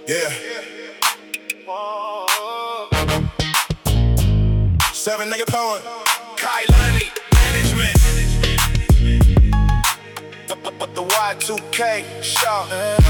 Yeah. 7 nigga poet. Kailani Management. The Y2K show.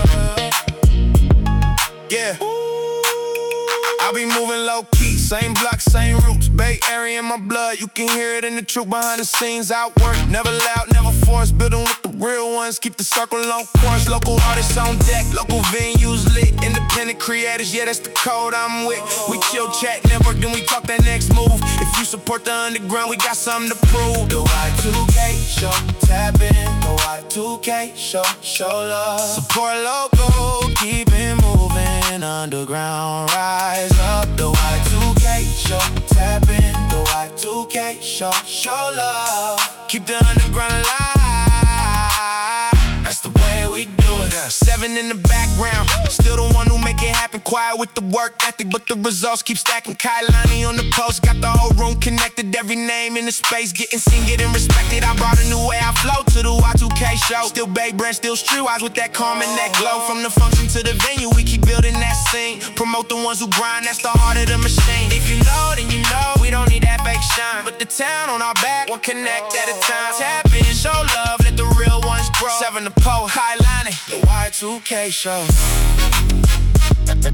Yeah. I be moving low key, same block, same roots. Bay Area in my blood, you can hear it in the truth behind the scenes. Outwork, never loud, never forced. Building with the real ones, keep the circle on course. Local artists on deck, local venues lit. Independent creators, yeah, that's the code I'm with. We chill, chat, network, then we talk that next move. If you support the underground, we got something to prove. The Y2K show, tap in. The Y2K show, show love. Support local, keep it moving. Underground, rise up. The Y2K show, tap in. The Y2K show, show love. Keep the underground alive. That's the way we do it. 7 in the background, still the one who make it happen. Quiet with the work ethic, but the results keep stacking. Kailani on the post, got the whole room connected. Every name in the space, getting seen, getting respected. I brought a new way I flow to the Y2K show. Still Bay brand, still streetwise with that calm and that glow. From the function to the venue, we keep building that scene. Promote the ones who grind, that's the heart of the machine. If you know, then you know, we don't need that fake shine. But the town on our back, one connect at a time. Tap in, show love, let the real ones grow. 7 the Poet, Kailani, the Y2K show. The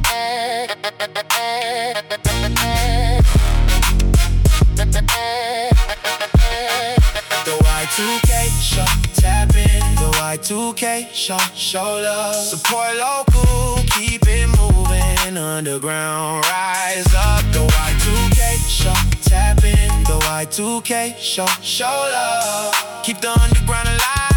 Y2K show, tap in. The Y2K show, show love. Support local, keep it moving. Underground, rise up. The Y2K show, tap in. The Y2K show, show love. Keep the underground alive.